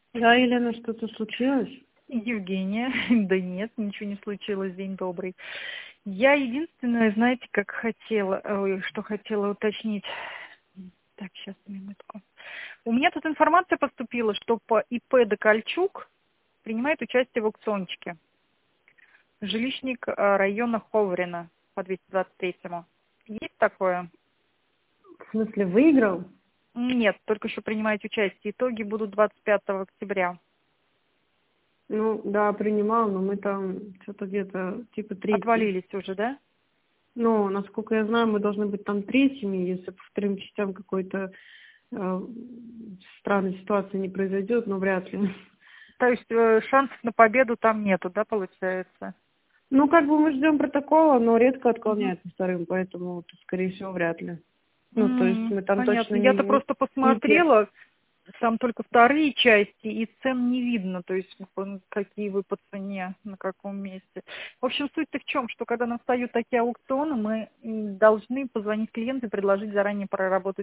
Да, Елена, что-то случилось? Евгения, да нет, ничего не случилось, день добрый. Я единственное, знаете, как хотела, что хотела уточнить. Так, сейчас, минутку. У меня тут информация поступила, что по ИП Докольчук принимает участие в аукциончике. Жилищник района Ховрина по 223-му. Есть такое? В смысле, выиграл? Нет, только что принимаете участие. Итоги будут 25 октября. Ну, да, принимал, но мы там что-то где-то типа третьи. Отвалились уже, да? Но, насколько я знаю, мы должны быть там третьими, если по вторым частям какой-то странной ситуации не произойдет, но вряд ли. То есть шансов на победу там нету, да, получается? Ну, как бы мы ждем протокола, но редко Мгм. отклоняется вторым, поэтому, скорее всего, вряд ли. Ну, то есть мы там точно Понятно. Я-то просто не первые. посмотрела, там только вторые части, и цен не видно, то есть какие вы по цене, на каком месте. В общем, суть-то в чем, что когда настают такие аукционы, мы должны позвонить клиенту и предложить заранее проработать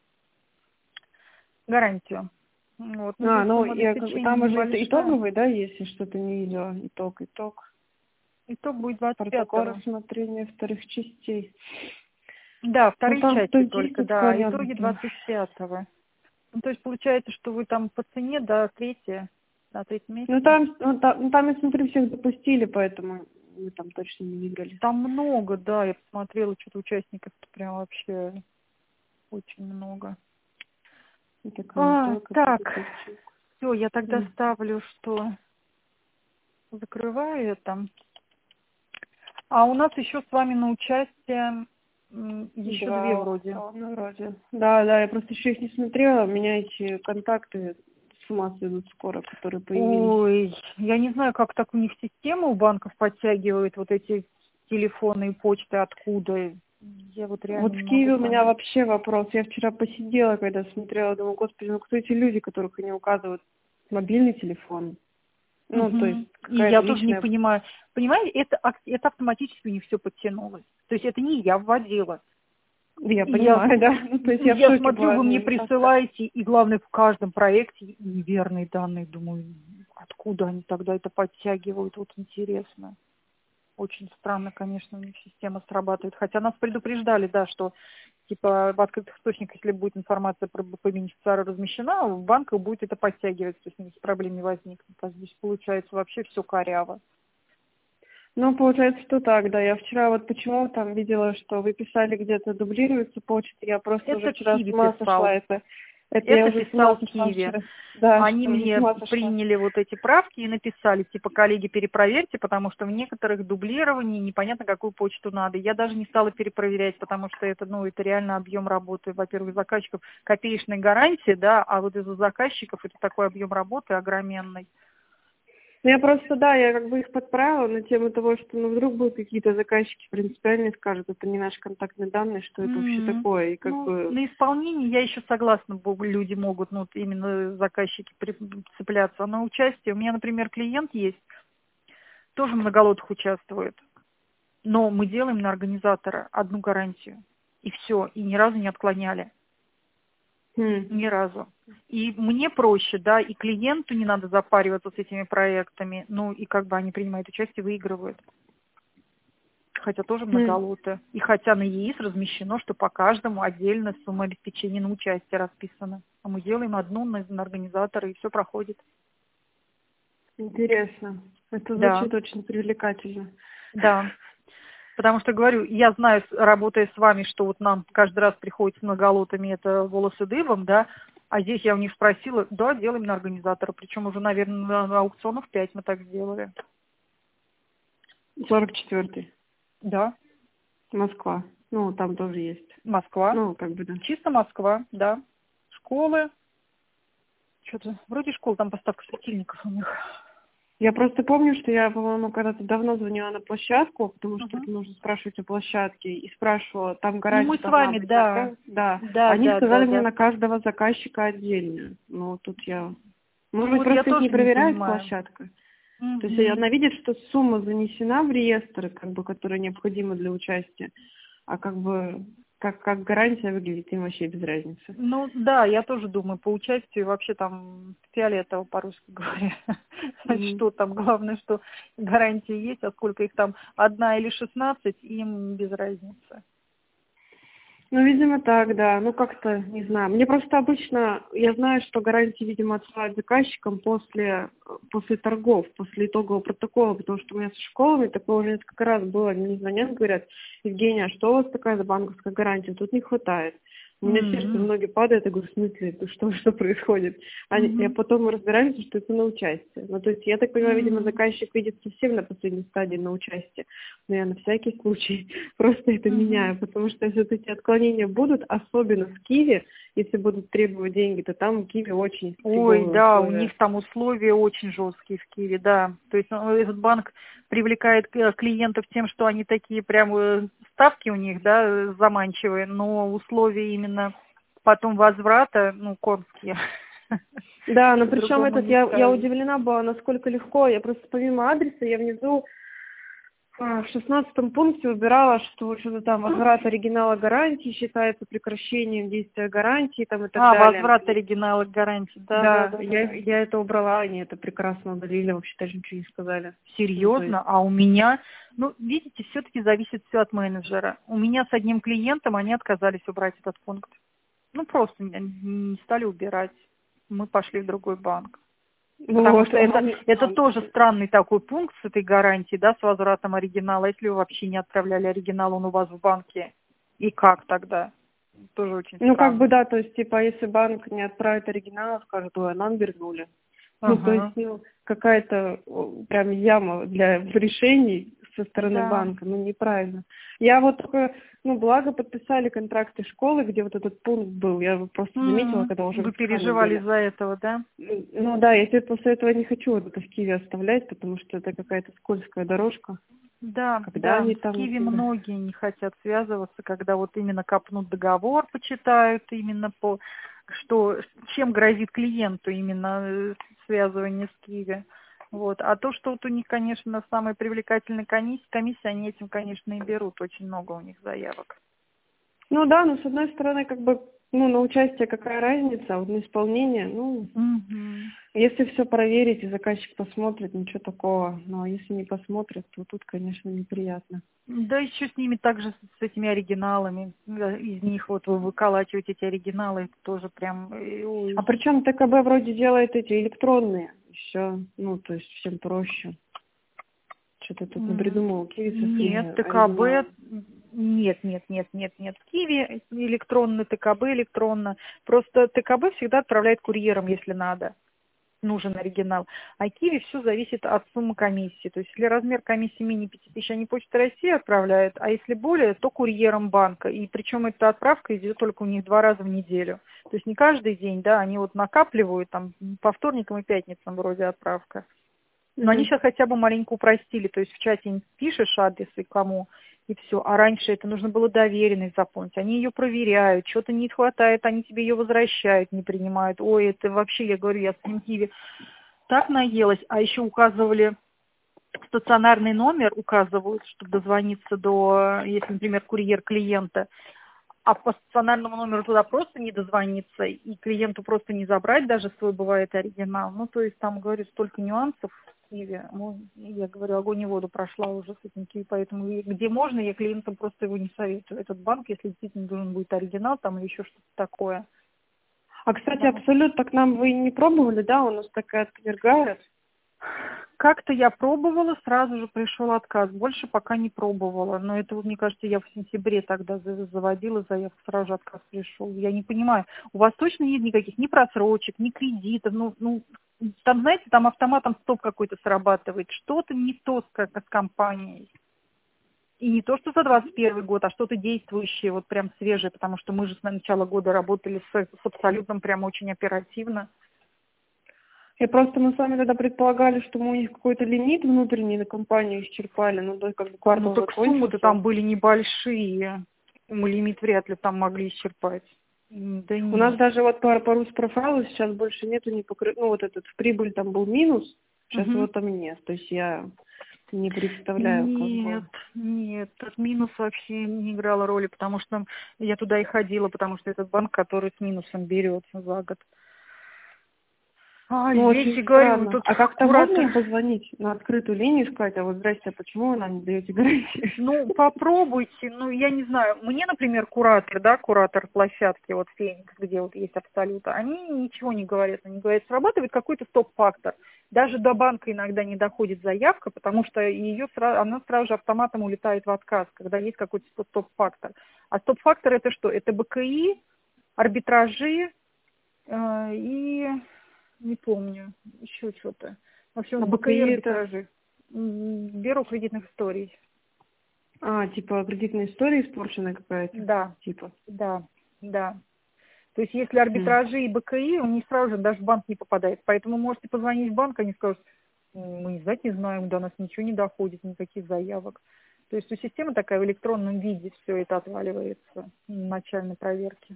гарантию. Вот. Ну, А, здесь ну, сумма я как бы обеспечения там уже это небольшая. итоговый, да, если что-то не видела, итог. Итог будет Протокол 25-го. рассмотрения вторых частей. Да, Ну, вторые там части 110 только, да. Итоги отклоненных. 25-го. Ну, то есть получается, что вы там по цене на третьем Ну, месте. там, я смотрю, всех допустили, поэтому мы там точно не выиграли. Там много, да, я посмотрела, что-то участников-то прям вообще очень много. Это Конотойка, Так, Подокольчук. все, я тогда М. ставлю, что закрываю это. А у нас еще с вами на участие еще две Два вроде. аукциона вроде. Да, я просто еще их не смотрела. У меня эти контакты с ума сойдут скоро, которые появились. Ой, я не знаю, как так у них система у банков подтягивает вот эти телефоны и почты откуда. Я вот реально Вот не в могу Киеве у меня понять. вообще вопрос. Я вчера посидела, когда смотрела, думаю, господи, ну кто эти люди, которых они указывают мобильный телефон? Ну, то есть Мгм. И какая-то я тоже не личная... понимаю. Понимаете, это автоматически у них все подтянулось. То есть это не я вводила. Я И я, понимаю, да. Ну, то есть я в я шоке смотрю, была. вы мне Ну, как так? присылаете, и главное, в каждом проекте неверные данные. Думаю, откуда они тогда это подтягивают, вот интересно. Очень странно, конечно, у них система срабатывает. Хотя нас предупреждали, да, что типа в открытых источниках, если будет информация по бенефициару размещена, в банках будет это подтягиваться, то есть никаких проблем не возникнет. А здесь получается вообще все коряво. Ну, получается, что так, да. Я вчера вот почему там видела, что вы писали где-то дублируется почта. Я просто уже Это вчера с Киви ума сошла. писал. Это я Это уже с ума писал сошла Киви. вчера. Да, Они уже с мне ума сошла. приняли вот эти правки и написали, типа, коллеги, перепроверьте, потому что в некоторых дублирований непонятно, какую почту надо. Я даже не стала перепроверять, потому что это, это реально объем работы. Во-первых, заказчиков копеечной гарантии, да, а вот из-за заказчиков это такой объем работы огроменный. Ну, я просто, да, я как бы их подправила на тему того, что, ну, вдруг будут какие-то заказчики принципиальные, скажут, это не наши контактные данные, что это вообще М. такое, и как Ну, бы... на исполнение я еще согласна, люди могут, вот именно заказчики цепляться. А на участие, у меня, например, клиент есть, тоже в многолотах участвует. Но мы делаем на организатора одну гарантию. И все. И ни разу не отклоняли. Ни разу. И мне проще, да, и клиенту не надо запариваться с этими проектами. Ну, и как бы они принимают участие, выигрывают. Хотя тоже Хм. многолоты. И хотя на ЕИС размещено, что по каждому отдельно сумма обеспечения на участие расписана. А мы делаем одну на организатора, и все проходит. Интересно. Это Да, звучит очень привлекательно. да. Потому что, говорю, я знаю, работая с вами, что вот нам каждый раз приходит с многолотами это волосы дыбом, да, а здесь я у них спросила, да, делаем на организатора, причем уже, наверное, на аукционов 5 мы так сделали. 44-й. Да, Москва. Ну, там тоже есть. Москва, Ну, как бы, да. чисто Москва, да. Школы, что-то, вроде школ, там поставка светильников у них. Я просто помню, что я, по-моему, когда-то давно звонила на площадку, потому что Угу. это нужно спрашивать о площадке, и спрашивала, там Ну, мы гарантия с должна вами, быть на да, каждого. Да. да, Они да, да, сказали мне да. на каждого заказчика отдельно. Ну, тут я... Может Ну, быть, вот я просто их не тоже не проверяет понимаю. площадка? То есть Угу. она видит, что сумма занесена в реестр, как бы, которая необходима для участия, а как бы как гарантия выглядит, им вообще без разницы. Ну да, я тоже думаю, по участию вообще там фиолетово, по-русски говоря. Что там, главное, что гарантия есть, а сколько их там, 1 или 16, им без разницы. Ну, видимо, так, да. Ну, как-то, не знаю. Мне просто обычно, я знаю, что гарантии, видимо, отсылают заказчикам после торгов, после итогового протокола, потому что у меня со школами такое уже несколько раз было. Они мне звонят, говорят: Евгения, а что у вас такая за банковская гарантия? Тут не хватает. У меня сердце, ноги падают, я говорю: в смысле, что происходит? Я потом разбираемся, что это на участие. Ну, то есть, я так понимаю, видимо, заказчик видит совсем на последней стадии на участие. Но я на всякий случай просто это меняю, потому что если вот эти отклонения будут, особенно в Киви, если будут требовать деньги, то там Киви очень Ой, да, условия. у них там условия очень жесткие в Киеве, да. То есть этот банк привлекает клиентов тем, что они такие прям ставки у них, да, заманчивые, но условия именно потом возврата, ну, конские. Да, но причем я удивлена удивлена была, насколько легко. Я просто помимо адреса, я внизу в 16 пункте убирала, что что-то там возврат оригинала гарантии считается прекращением действия гарантии там и так далее. Возврат оригинала гарантии, Да. Я это убрала, они это прекрасно удалили, вообще даже ничего не сказали. Серьезно? А у меня, ну, видите, все-таки зависит все от менеджера. У меня с одним клиентом они отказались убрать этот пункт. Ну, просто не стали убирать. Мы пошли в другой банк. Потому что это тоже странный такой пункт с этой гарантией, да, с возвратом оригинала. Если вы вообще не отправляли оригинал, он у вас в банке. И как тогда? Тоже очень странно. Ну, как бы да, то есть, типа, если банк не отправит оригинал, скажет: ой, нам вернули. Ну, то есть, какая-то прям яма для решений со стороны банка, ну, неправильно. Я вот только, благо подписали контракты школы, где вот этот пункт был, я просто заметила, когда уже... Вы переживали из-за этого, да? Ну, да, я теперь после этого не хочу вот это в Киеве оставлять, потому что это какая-то скользкая дорожка. Да, Они там в Киеве многие не хотят связываться, когда вот именно копнут договор, почитают именно чем грозит клиенту именно связывание с Киеве. Вот. А то, что вот у них, конечно, самые привлекательные комиссии, они этим, конечно, и берут. Очень много у них заявок. Ну да, но с одной стороны, как бы, на участие какая разница, а вот на исполнение, если все проверить и заказчик посмотрит, ничего такого. Но если не посмотрит, то тут, конечно, неприятно. Да, еще с ними также с этими оригиналами. Из них вот вы выколачиваете эти оригиналы, это тоже прям... Ой. А причем ТКБ вроде делает эти электронные. Все, то есть всем проще. Что-то тут напридумывал. Нет, ТКБ... Нет. Киви электронно, ТКБ электронно. Просто ТКБ всегда отправляет курьером, если надо. Нужен оригинал. А Киви все зависит от суммы комиссии. То есть, если размер комиссии менее 5000, они Почта России отправляют, а если более, то курьером банка. И причем эта отправка идет только у них 2 раза в неделю. То есть не каждый день, да, они вот накапливают там по вторникам и пятницам вроде отправка. Но они сейчас хотя бы маленько упростили. То есть в чате им пишешь адрес и кому, и все. А раньше это нужно было доверенность заполнить. Они ее проверяют, что-то не хватает, они тебе ее возвращают, не принимают. Ой, это вообще, я говорю, я в Киеве так наелась. А еще указывали стационарный номер, указывают, чтобы дозвониться если, например, курьер клиента. А по стационарному номеру туда просто не дозвониться, и клиенту просто не забрать даже свой, бывает, оригинал. Ну, то есть там, говорю, столько нюансов в Киеве. Я говорю, огонь и воду прошла уже с этим Киеве, поэтому где можно, я клиентам просто его не советую. Этот банк, если действительно должен будет оригинал там или еще что-то такое. А, кстати, Абсолют, так нам вы не пробовали, да? У нас такая отвергает. Как-то я пробовала, сразу же пришел отказ. Больше пока не пробовала. Но это, мне кажется, я в сентябре тогда заводила заявку, сразу же отказ пришел. Я не понимаю, у вас точно нет никаких ни просрочек, ни кредитов? Там, знаете, там автоматом стоп какой-то срабатывает. Что-то не то с компанией. И не то, что за 2021 год, а что-то действующее, вот прям свежее, потому что мы же с начала года работали с Абсолютом прям очень оперативно. Мы с вами тогда предполагали, что мы у них какой-то лимит внутренний на компанию исчерпали, как бы квартал так суммы-то там были небольшие. Мы лимит вряд ли там могли исчерпать. Да нет. У нас даже вот по Руспрофайлу сейчас больше нету, в прибыль там был минус, сейчас его там нет. То есть я Не представляю, как Нет, бы. нет, тут минус вообще не играла роли, потому что я туда и ходила, потому что этот банк, который с минусом берется за год. А Ну, здесь очень и говорю, странно. тут А как-то можно куратор. им позвонить на открытую линию и сказать, а вот здрасте, а почему вы нам не даете гарантии? Ну, попробуйте, ну, я не знаю, мне, например, куратор, да, куратор площадки, вот Феникс, где вот есть Абсолюта, они ничего не говорят, они говорят, срабатывает какой-то стоп-фактор. Даже до банка иногда не доходит заявка, потому что она сразу же автоматом улетает в отказ, когда есть какой-то стоп-фактор. А стоп-фактор это что? Это БКИ, арбитражи и не помню, еще что-то. В А общем, БКИ, БКИ это, арбитражи. Бюро кредитных историй. типа, кредитная история испорченная какая-то, Да, типа. да, да. То есть если М. арбитражи и БКИ, он не сразу же даже в банк не попадает. Поэтому можете позвонить в банк, они скажут, мы не знать не знаем, до нас ничего не доходит, никаких заявок. То есть у системы такая в электронном виде все это отваливается на начальной проверке.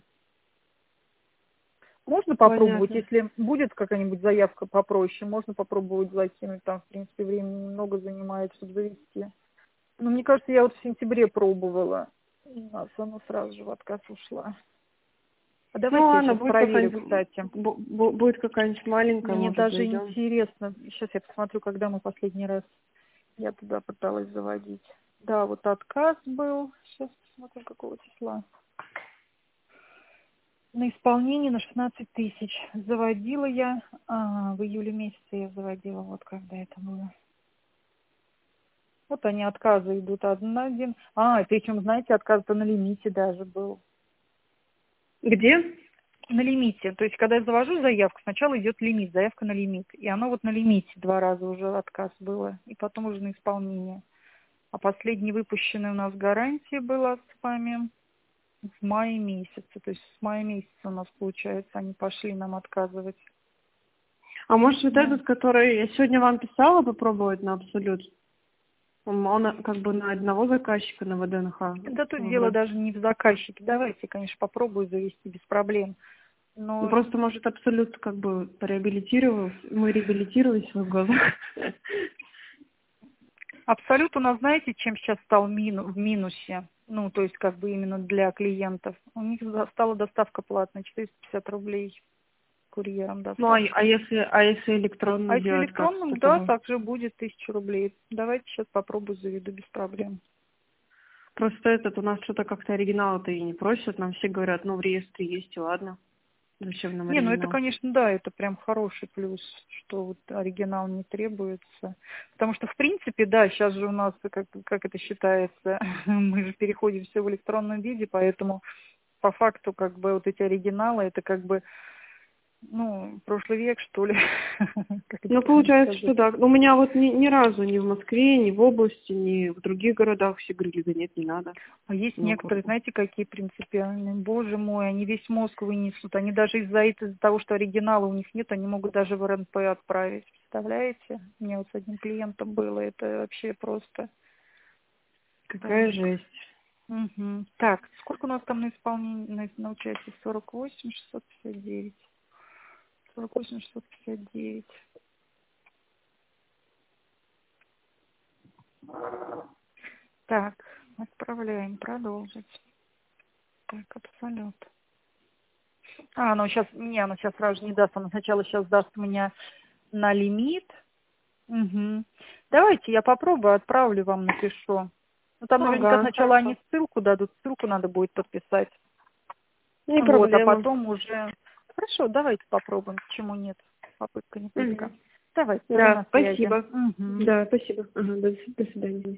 Можно попробовать, Понятно. если будет какая-нибудь заявка попроще, можно попробовать закинуть, там, в принципе, времени много занимает, чтобы завести. Но мне кажется, я вот в сентябре пробовала, у нас она сразу же в отказ ушла. А Ну давайте я ладно, сейчас будет проверю, какая-нибудь, кстати. будет какая-нибудь маленькая, Мне может, даже зайдем. интересно. Сейчас я посмотрю, когда мы последний раз я туда пыталась заводить. Да, вот отказ был. Сейчас посмотрю, какого числа. На исполнение на 16 тысяч. Заводила я, в июле месяце я заводила, вот когда это было. Вот они, отказы идут один. Причем, знаете, отказ-то на лимите даже был. Где? На лимите. То есть, когда я завожу заявку, сначала идет лимит, заявка на лимит. И оно вот на лимите 2 раза уже отказ было. И потом уже на исполнение. А последний выпущенный у нас гарантия была с вами в мае месяце. То есть с мая месяца у нас, получается, они пошли нам отказывать. А может, вот Ну, этот, который я сегодня вам писала, попробовать на Абсолют? Он как бы на одного заказчика на ВДНХ да тут дело выбрать. даже не в заказчике. Давайте, конечно, попробую завести без проблем. Ну, Но просто, может, Абсолют как бы реабилитировался, мы реабилитировались в их глазах. Абсолют у нас, знаете, чем сейчас стал в минусе? Ну, то есть, как бы именно для клиентов. У них стала доставка платная, 450 рублей курьером Ну, доставка. если электронно А если делать, как с электронным, да, этого? также будет 1000 рублей. Давайте сейчас попробую, заведу без проблем. Просто у нас что-то как-то оригинал-то и не просят, нам все говорят, ну, в реестре есть, и ладно. Зачем нам Не, ну это, оригинал? конечно, да, это прям хороший плюс, что вот оригинал не требуется. Потому что, в принципе, да, сейчас же у нас, как это считается, мы же переходим все в электронном виде, поэтому по факту, как бы, вот эти оригиналы, это как бы, ну, прошлый век, что ли, как это Ну, правильно получается, что сказать. да. У меня вот ни разу ни в Москве, ни в области, ни в других городах все говорили, да нет, не надо. А есть Ну, некоторые, круто. знаете, какие принципиальные. Боже мой, они весь мозг вынесут. Они даже из-за того, что оригинала у них нет, они могут даже в РНП отправить. Представляете? У меня вот с одним клиентом было. Это вообще просто Какая так. жесть. Мгм. Так, сколько у нас там на исполнении, на участии? 48, 659. 48, 659. Так, отправляем, продолжить. Так, абсолют. Оно сейчас сразу же не даст. Оно сначала сейчас даст мне на лимит. Мгм. Давайте я попробую, отправлю вам, напишу. Ну, там наверняка Ага, сначала они хорошо. ссылку дадут, ссылку надо будет подписать. Не Вот, а проблема. потом уже... Хорошо, давайте попробуем, почему нет. Попытка не пытка. Мгм. Давайте, я Да, на связи. спасибо. Мгм. Да, спасибо. Ага, до свидания.